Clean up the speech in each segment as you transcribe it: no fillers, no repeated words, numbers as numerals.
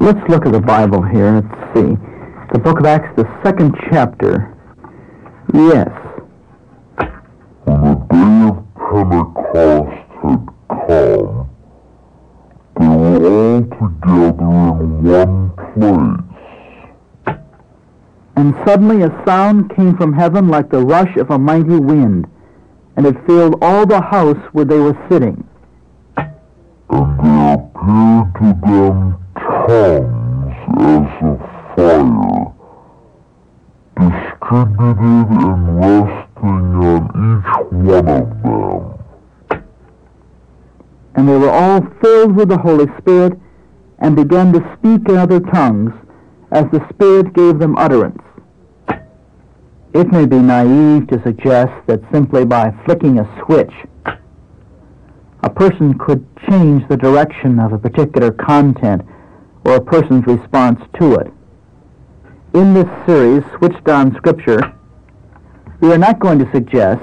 Let's look at the Bible here. Let's see. The book of Acts, the 2nd chapter. Yes. When the day of Pentecost had come, they were all together in one place. And suddenly a sound came from heaven like the rush of a mighty wind, and it filled all the house where they were sitting. And there appeared to them tongues as of fire, distributed and resting on each one of them. And they were all filled with the Holy Spirit, and began to speak in other tongues, as the Spirit gave them utterance. It may be naive to suggest that simply by flicking a switch, a person could change the direction of a particular content or a person's response to it. In this series, Switched On Scripture, we are not going to suggest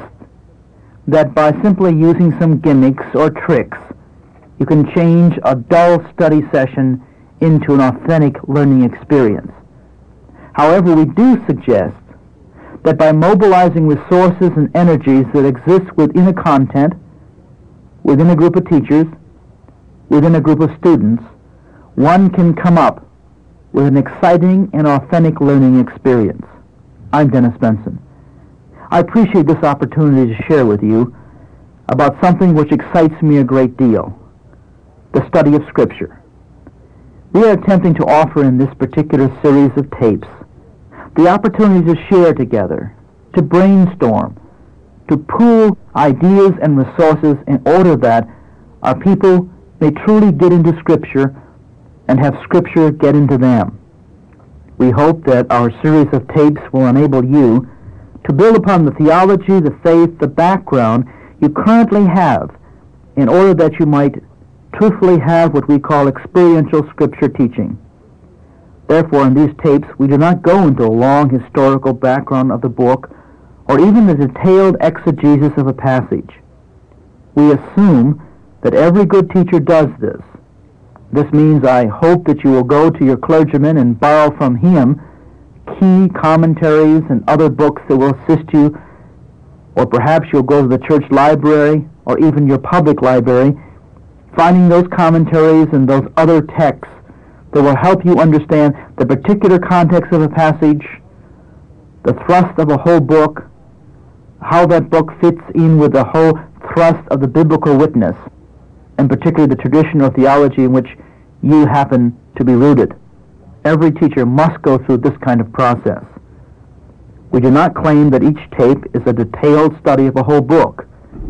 that by simply using some gimmicks or tricks, you can change a dull study session into an authentic learning experience. However, we do suggest that by mobilizing resources and energies that exist within a content, within a group of teachers, within a group of students, one can come up with an exciting and authentic learning experience. I'm Dennis Benson. I appreciate this opportunity to share with you about something which excites me a great deal, the study of Scripture. We are attempting to offer in this particular series of tapes the opportunity to share together, to brainstorm, to pool ideas and resources in order that our people may truly get into Scripture and have Scripture get into them. We hope that our series of tapes will enable you to build upon the theology, the faith, the background you currently have in order that you might truthfully have what we call experiential Scripture teaching. Therefore, in these tapes, we do not go into a long historical background of the book or even the detailed exegesis of a passage. We assume that every good teacher does this. This means I hope that you will go to your clergyman and borrow from him key commentaries and other books that will assist you, or perhaps you'll go to the church library or even your public library, finding those commentaries and those other texts that will help you understand the particular context of a passage, the thrust of a whole book, how that book fits in with the whole thrust of the biblical witness, and particularly the tradition or theology in which you happen to be rooted. Every teacher must go through this kind of process. We do not claim that each tape is a detailed study of a whole book.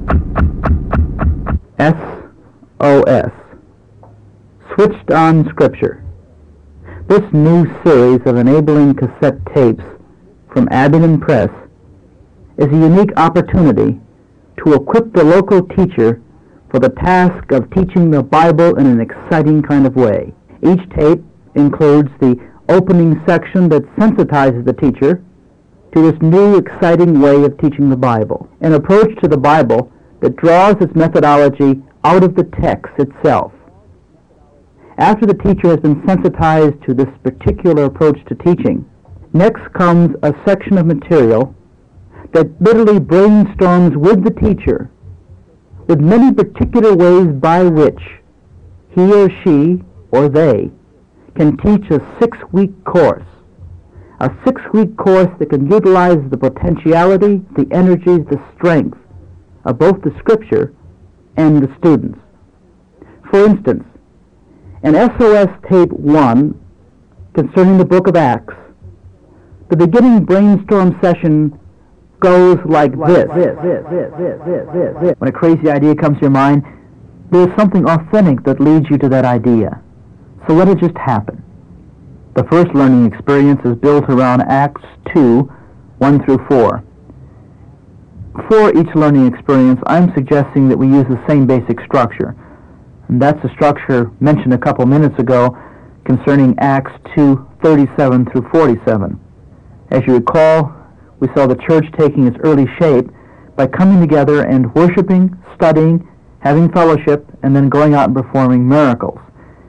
SOS. Switched On Scripture. This new series of enabling cassette tapes from Abingdon Press is a unique opportunity to equip the local teacher for the task of teaching the Bible in an exciting kind of way. Each tape includes the opening section that sensitizes the teacher to this new exciting way of teaching the Bible, an approach to the Bible that draws its methodology out of the text itself. After the teacher has been sensitized to this particular approach to teaching, next comes a section of material that literally brainstorms with the teacher with many particular ways by which he or she or they can teach a 6-week course. A 6-week course that can utilize the potentiality, the energies, the strength of both the Scripture and the students. For instance, in SOS Tape 1, concerning the book of Acts, the beginning brainstorm session goes like this. When a crazy idea comes to your mind, there's something authentic that leads you to that idea. So let it just happen. The first learning experience is built around Acts 2, 1 through 4. For each learning experience, I'm suggesting that we use the same basic structure. And that's the structure mentioned a couple minutes ago concerning Acts 2:37 through 47. As you recall, we saw the church taking its early shape by coming together and worshiping, studying, having fellowship, and then going out and performing miracles.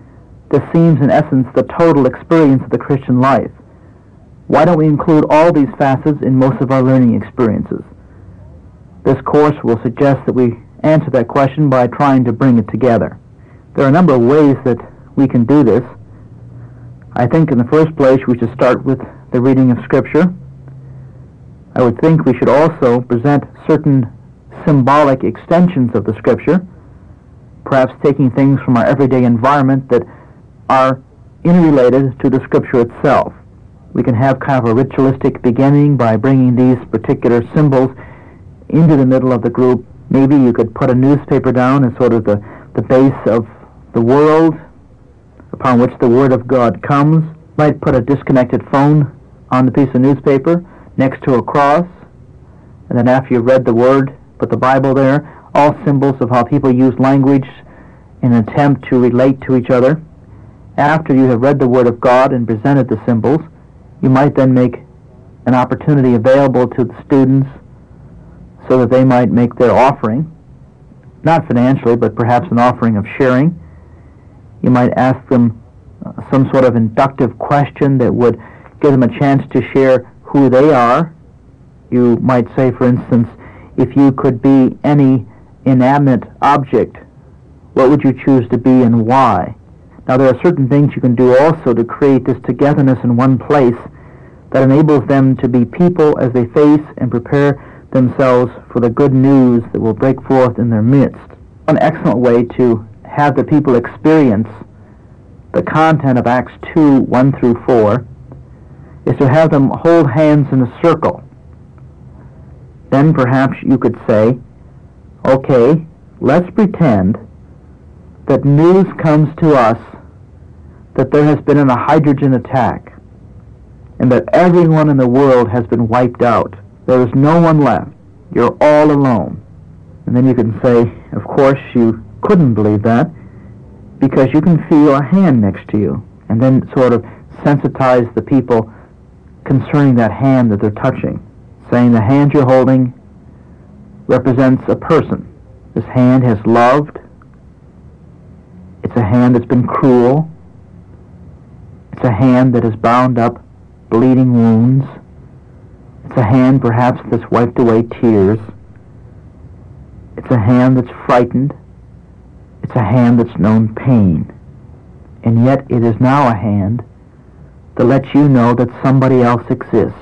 This seems, in essence, the total experience of the Christian life. Why don't we include all these facets in most of our learning experiences? This course will suggest that we answer that question by trying to bring it together. There are a number of ways that we can do this. I think in the first place we should start with the reading of Scripture. I would think we should also present certain symbolic extensions of the Scripture, perhaps taking things from our everyday environment that are interrelated to the Scripture itself. We can have kind of a ritualistic beginning by bringing these particular symbols into the middle of the group. Maybe you could put a newspaper down as sort of the base of the world upon which the Word of God comes. Might put a disconnected phone on the piece of newspaper next to a cross, and then after you've read the Word, put the Bible there, all symbols of how people use language in an attempt to relate to each other. After you have read the Word of God and presented the symbols, you might then make an opportunity available to the students so that they might make their offering, not financially, but perhaps an offering of sharing. You might ask them some sort of inductive question that would give them a chance to share who they are. You might say, for instance, if you could be any inanimate object, what would you choose to be and why? Now, there are certain things you can do also to create this togetherness in one place that enables them to be people as they face and prepare themselves for the good news that will break forth in their midst. One excellent way to have the people experience the content of Acts 2, 1 through 4, is to have them hold hands in a circle. Then perhaps you could say, okay, let's pretend that news comes to us that there has been a hydrogen attack and that everyone in the world has been wiped out. There is no one left. You're all alone. And then you can say, of course, you couldn't believe that because you can feel a hand next to you, and then sort of sensitize the people concerning that hand that they're touching, saying the hand you're holding represents a person. This hand has loved. It's a hand that's been cruel. It's a hand that has bound up bleeding wounds. It's a hand perhaps that's wiped away tears. It's a hand that's frightened. It's a hand that's known pain. And yet it is now a hand that lets you know that somebody else exists.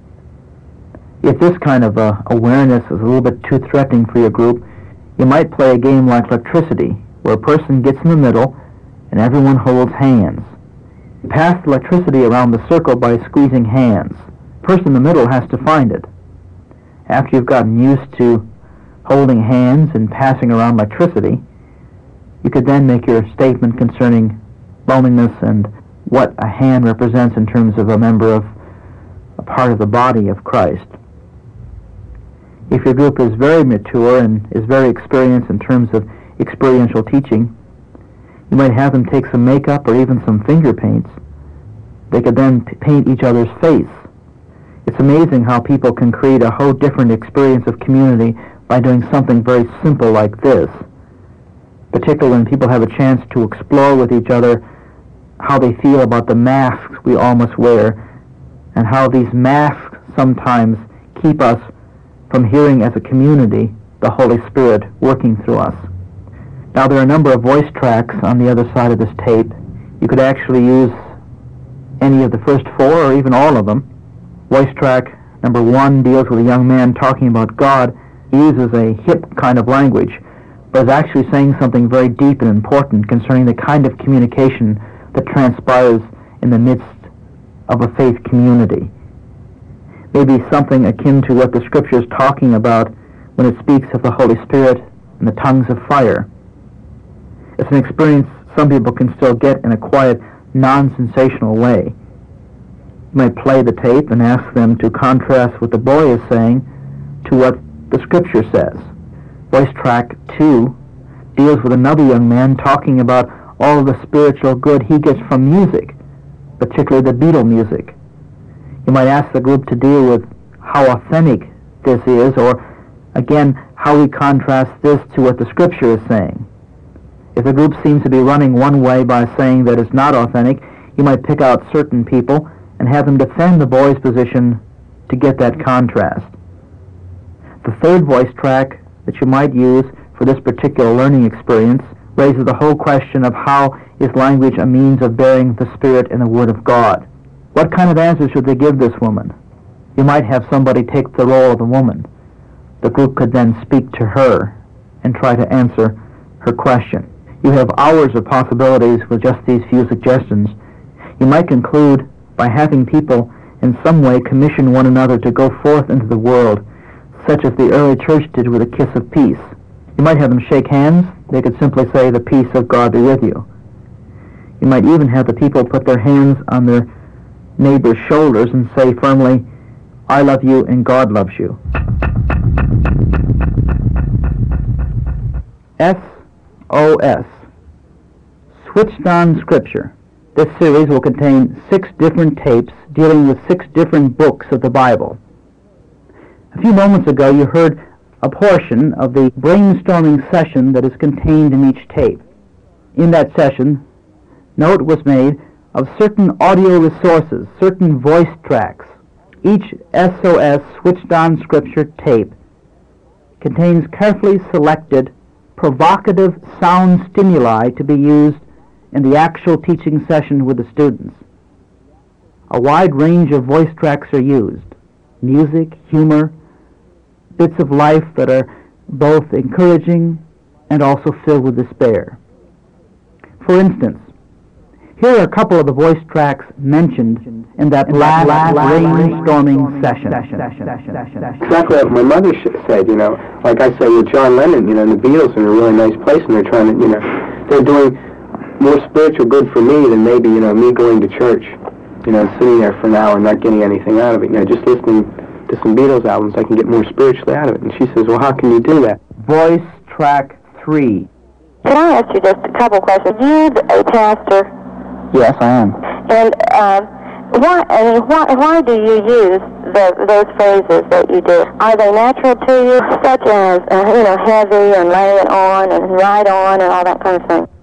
If this kind of awareness is a little bit too threatening for your group, you might play a game like electricity, where a person gets in the middle and everyone holds hands. You pass the electricity around the circle by squeezing hands. The person in the middle has to find it. After you've gotten used to holding hands and passing around electricity, you could then make your statement concerning loneliness and what a hand represents in terms of a member of a part of the body of Christ. If your group is very mature and is very experienced in terms of experiential teaching, you might have them take some makeup or even some finger paints. They could then paint each other's face. It's amazing how people can create a whole different experience of community by doing something very simple like this, particularly when people have a chance to explore with each other how they feel about the masks we all must wear and how these masks sometimes keep us from hearing as a community the Holy Spirit working through us. Now, there are a number of voice tracks on the other side of this tape. You could actually use any of the first four or even all of them. Voice track number 1 deals with a young man talking about God. He uses a hip kind of language, but is actually saying something very deep and important concerning the kind of communication that transpires in the midst of a faith community. Maybe something akin to what the Scripture is talking about when it speaks of the Holy Spirit and the tongues of fire. It's an experience some people can still get in a quiet, non-sensational way. You might play the tape and ask them to contrast what the boy is saying to what the Scripture says. Voice track 2 deals with another young man talking about all of the spiritual good he gets from music, particularly the Beatle music. You might ask the group to deal with how authentic this is, or again, how we contrast this to what the Scripture is saying. If the group seems to be running one way by saying that it's not authentic, you might pick out certain people and have them defend the boy's position to get that contrast. The third voice track that you might use for this particular learning experience raises the whole question of how is language a means of bearing the Spirit and the Word of God. What kind of answer should they give this woman? You might have somebody take the role of the woman. The group could then speak to her and try to answer her question. You have hours of possibilities with just these few suggestions. You might conclude by having people in some way commission one another to go forth into the world, such as the early church did with a kiss of peace. You might have them shake hands. They could simply say, "The peace of God be with you." You might even have the people put their hands on their neighbor's shoulders and say firmly, "I love you and God loves you." SOS, Switched On Scripture. This series will contain 6 different tapes dealing with 6 different books of the Bible. A few moments ago you heard a portion of the brainstorming session that is contained in each tape. In that session, note was made of certain audio resources, certain voice tracks. Each SOS Switched On Scripture tape contains carefully selected provocative sound stimuli to be used in the actual teaching session with the students. A wide range of voice tracks are used: music, humor, bits of life that are both encouraging and also filled with despair. For instance, here are a couple of the voice tracks mentioned in that last brainstorming session. Exactly what my mother said, like I said with John Lennon, and the Beatles are in a really nice place, and they're trying to, they're doing more spiritual good for me than maybe, me going to church, sitting there for an hour and not getting anything out of it. Just listening to some Beatles albums, I can get more spiritually out of it. And she says, well, how can you do that? Voice track 3. Can I ask you just a couple questions? You a pastor? Yes, I am. And why do you use those phrases that you do? Are they natural to you, such as heavy and lay it on and right on and all that kind of thing?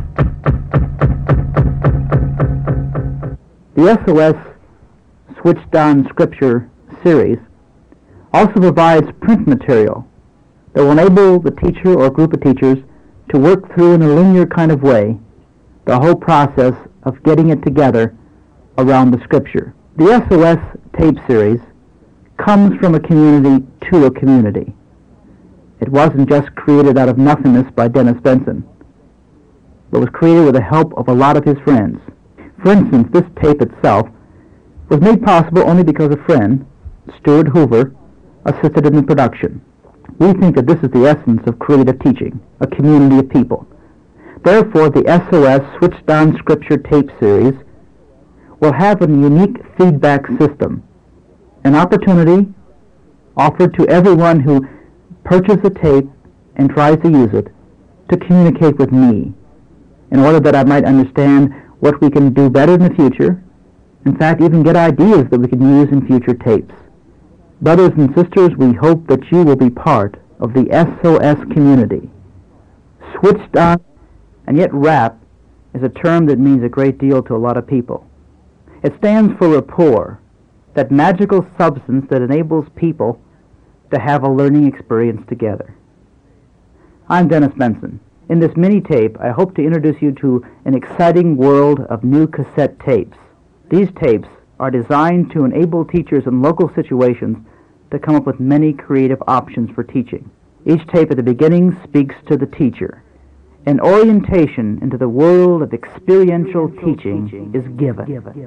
The SOS Switched On Scripture series also provides print material that will enable the teacher or group of teachers to work through in a linear kind of way the whole process of getting it together around the Scripture. The SOS tape series comes from a community to a community. It wasn't just created out of nothingness by Dennis Benson, but was created with the help of a lot of his friends. For instance, this tape itself was made possible only because a friend, Stuart Hoover, assisted in the production. We think that this is the essence of creative teaching, a community of people. Therefore, the SOS Switched On Scripture tape series will have a unique feedback system, an opportunity offered to everyone who purchases a tape and tries to use it to communicate with me in order that I might understand what we can do better in the future, in fact, even get ideas that we can use in future tapes. Brothers and sisters, we hope that you will be part of the SOS community. Switched on, and yet rap is a term that means a great deal to a lot of people. It stands for rapport, that magical substance that enables people to have a learning experience together. I'm Dennis Benson. In this mini-tape, I hope to introduce you to an exciting world of new cassette tapes. These tapes are designed to enable teachers in local situations to come up with many creative options for teaching. Each tape at the beginning speaks to the teacher. An orientation into the world of experiential teaching is given.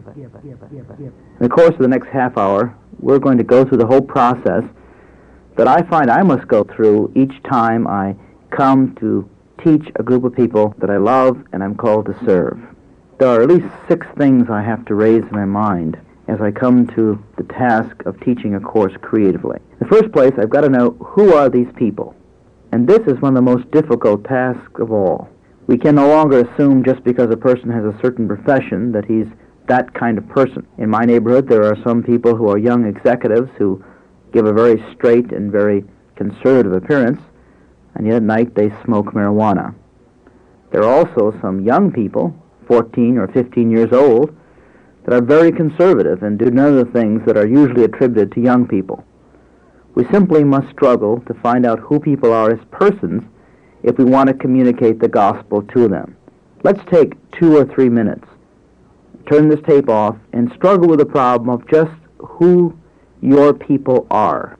In the course of the next half hour, we're going to go through the whole process that I find I must go through each time I come to teach a group of people that I love and I'm called to serve. There are at least 6 things I have to raise in my mind as I come to the task of teaching a course creatively. In the first place, I've got to know who are these people. And this is one of the most difficult tasks of all. We can no longer assume just because a person has a certain profession that he's that kind of person. In my neighborhood, there are some people who are young executives who give a very straight and very conservative appearance, and yet at night they smoke marijuana. There are also some young people, 14 or 15 years old, that are very conservative and do none of the things that are usually attributed to young people. We simply must struggle to find out who people are as persons if we want to communicate the gospel to them. Let's take 2 or 3 minutes, turn this tape off, and struggle with the problem of just who your people are.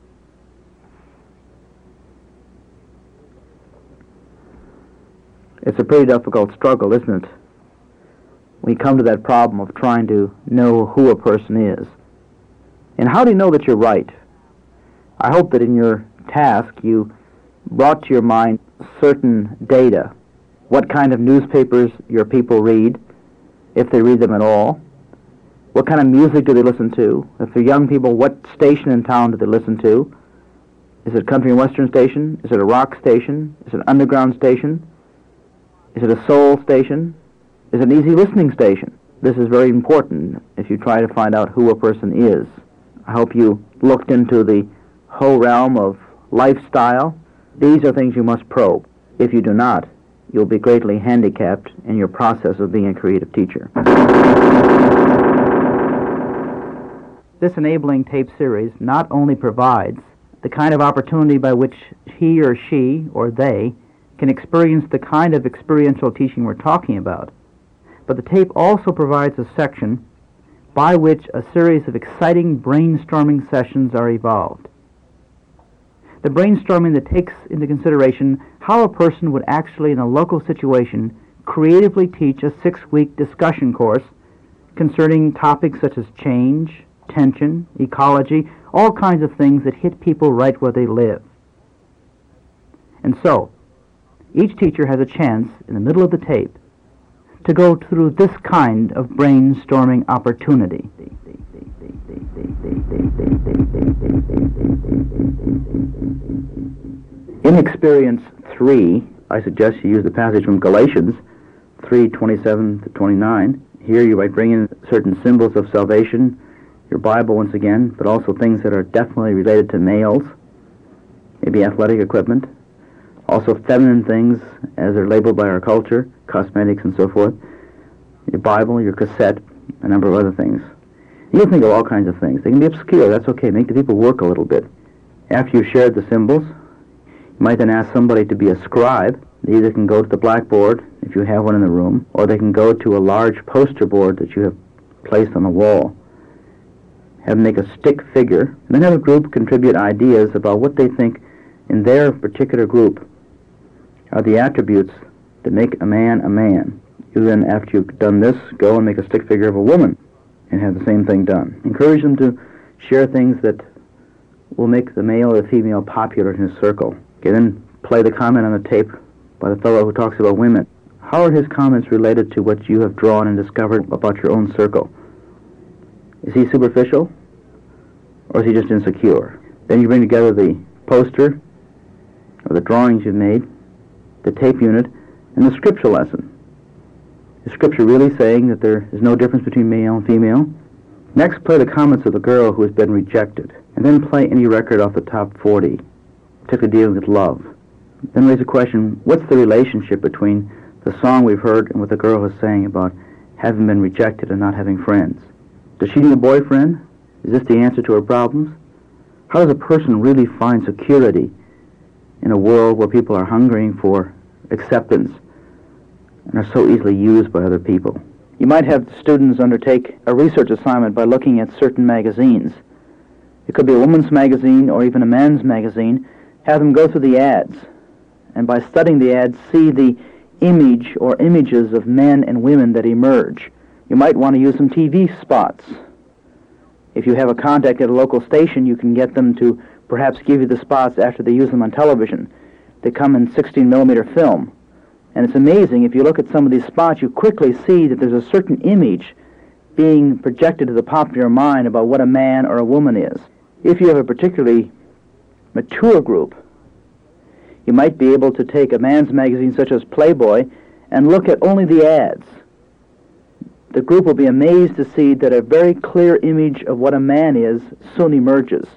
It's a pretty difficult struggle, isn't it? When you come to that problem of trying to know who a person is. And how do you know that you're right? I hope that in your task you brought to your mind certain data. What kind of newspapers your people read, if they read them at all. What kind of music do they listen to? If they're young people, what station in town do they listen to? Is it a country and western station? Is it a rock station? Is it an underground station? Is it a soul station? Is it an easy listening station? This is very important if you try to find out who a person is. I hope you looked into the whole realm of lifestyle. These are things you must probe. If you do not, you'll be greatly handicapped in your process of being a creative teacher. This enabling tape series not only provides the kind of opportunity by which he or she or they can experience the kind of experiential teaching we're talking about, but the tape also provides a section by which a series of exciting brainstorming sessions are evolved. The brainstorming that takes into consideration how a person would actually, in a local situation, creatively teach a 6-week discussion course concerning topics such as change, tension, ecology, all kinds of things that hit people right where they live. And so, each teacher has a chance, in the middle of the tape, to go through this kind of brainstorming opportunity. In Experience 3, I suggest you use the passage from Galatians 3:27 to 29. Here you might bring in certain symbols of salvation, your Bible once again, but also things that are definitely related to males, maybe athletic equipment, also feminine things as they're labeled by our culture, cosmetics and so forth, your Bible, your cassette, a number of other things. You'll think of all kinds of things. They can be obscure, that's okay, make the people work a little bit. After you've shared the symbols, you might then ask somebody to be a scribe. They either can go to the blackboard, if you have one in the room, or they can go to a large poster board that you have placed on the wall. Have them make a stick figure, and then have a group contribute ideas about what they think in their particular group are the attributes that make a man a man. You then, after you've done this, go and make a stick figure of a woman and have the same thing done. Encourage them to share things that will make the male or the female popular in his circle. Okay, then play the comment on the tape by the fellow who talks about women. How are his comments related to what you have drawn and discovered about your own circle? Is he superficial, or is he just insecure? Then you bring together the poster, or the drawings you've made, the tape unit, and the scripture lesson. Is Scripture really saying that there is no difference between male and female? Next, play the comments of the girl who has been rejected, and then play any record off the top 40, particularly dealing with love. Then raise a question, what's the relationship between the song we've heard and what the girl is saying about having been rejected and not having friends? Does she need a boyfriend? Is this the answer to her problems? How does a person really find security in a world where people are hungering for acceptance and are so easily used by other people? You might have students undertake a research assignment by looking at certain magazines. It could be a woman's magazine or even a man's magazine. Have them go through the ads, and by studying the ads, see the image or images of men and women that emerge. You might want to use some TV spots. If you have a contact at a local station, you can get them to perhaps give you the spots after they use them on television. They come in 16-millimeter film. And it's amazing, if you look at some of these spots, you quickly see that there's a certain image being projected to the popular mind about what a man or a woman is. If you have a particularly mature group, you might be able to take a man's magazine such as Playboy and look at only the ads. The group will be amazed to see that a very clear image of what a man is soon emerges.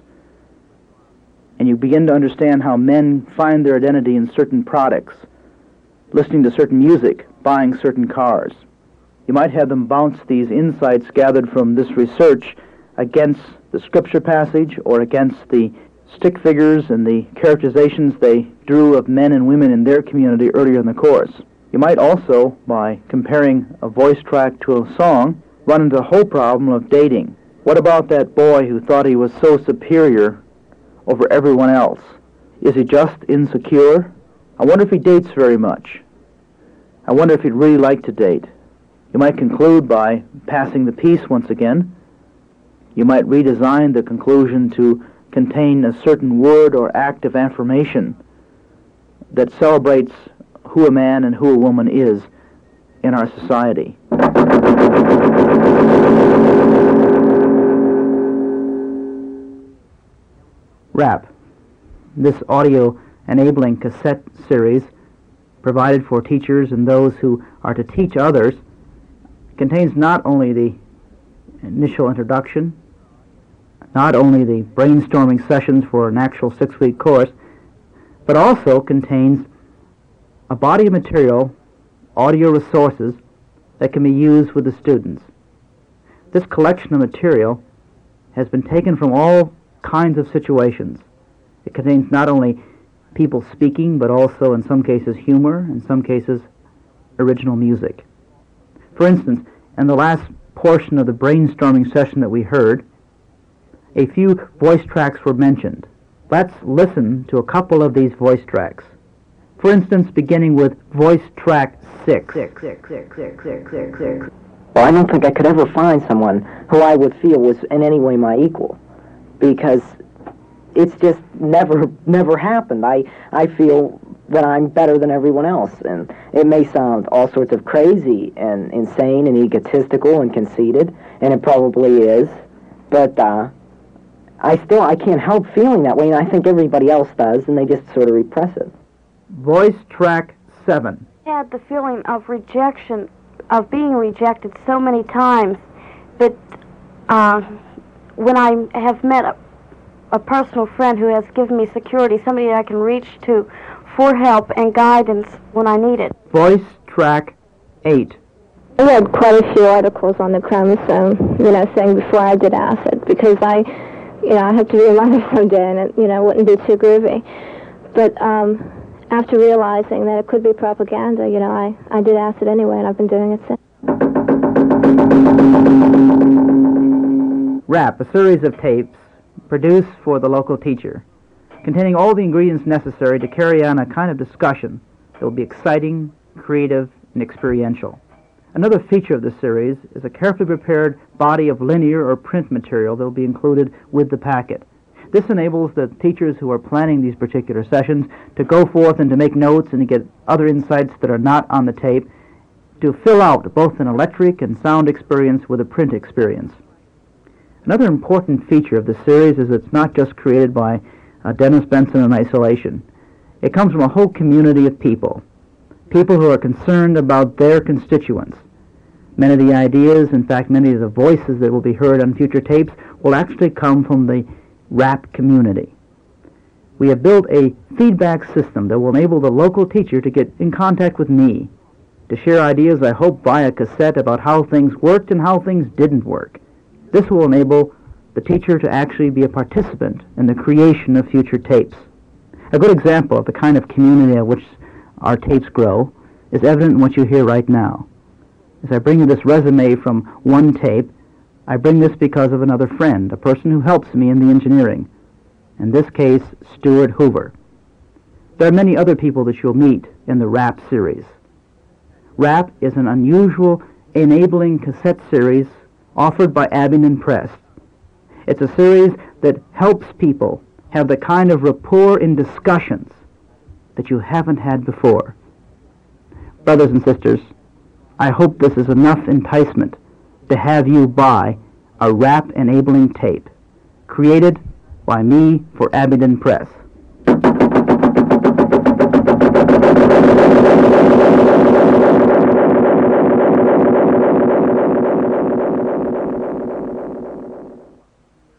And you begin to understand how men find their identity in certain products, listening to certain music, buying certain cars. You might have them bounce these insights gathered from this research against the scripture passage or against the stick figures and the characterizations they drew of men and women in their community earlier in the course. You might also, by comparing a voice track to a song, run into the whole problem of dating. What about that boy who thought he was so superior over everyone else? Is he just insecure? I wonder if he dates very much. I wonder if he'd really like to date. You might conclude by passing the piece once again. You might redesign the conclusion to contain a certain word or act of affirmation that celebrates who a man and who a woman is in our society. RAP, this audio-enabling cassette series provided for teachers and those who are to teach others, contains not only the initial introduction, not only the brainstorming sessions for an actual 6-week course, but also contains a body of material, audio resources, that can be used with the students. This collection of material has been taken from all kinds of situations. It contains not only people speaking, but also, in some cases, humor, in some cases, original music. For instance, in the last portion of the brainstorming session that we heard, a few voice tracks were mentioned. Let's listen to a couple of these voice tracks. For instance, beginning with voice track 6. Well, I don't think I could ever find someone who I would feel was in any way my equal, because it's just never happened. I feel that I'm better than everyone else, and it may sound all sorts of crazy and insane and egotistical and conceited, and it probably is, but I can't help feeling that way, and I think everybody else does, and they just sort of repress it. Voice track 7. I had the feeling of rejection, of being rejected so many times that when I have met a personal friend who has given me security, somebody that I can reach to for help and guidance when I need it. Voice track 8. I read quite a few articles on the chromosome, saying before I did acid, because I have to be a mother someday, and it, wouldn't be too groovy. But after realizing that it could be propaganda, I did acid anyway, and I've been doing it since. RAP, a series of tapes produced for the local teacher, containing all the ingredients necessary to carry on a kind of discussion that will be exciting, creative, and experiential. Another feature of this series is a carefully prepared body of linear or print material that will be included with the packet. This enables the teachers who are planning these particular sessions to go forth and to make notes and to get other insights that are not on the tape, to fill out both an electric and sound experience with a print experience. Another important feature of this series is it's not just created by Dennis Benson in isolation. It comes from a whole community of people who are concerned about their constituents. Many of the ideas, in fact, many of the voices that will be heard on future tapes will actually come from the RAP community. We have built a feedback system that will enable the local teacher to get in contact with me, to share ideas, I hope, via cassette about how things worked and how things didn't work. This will enable the teacher to actually be a participant in the creation of future tapes. A good example of the kind of community at which our tapes grow is evident in what you hear right now. As I bring you this resume from one tape, I bring this because of another friend, a person who helps me in the engineering. In this case, Stuart Hoover. There are many other people that you'll meet in the RAP series. RAP is an unusual, enabling cassette series offered by Abingdon Press. It's a series that helps people have the kind of rapport in discussions that you haven't had before. Brothers and sisters, I hope this is enough enticement to have you buy a RAP-enabling tape created by me for Abingdon Press.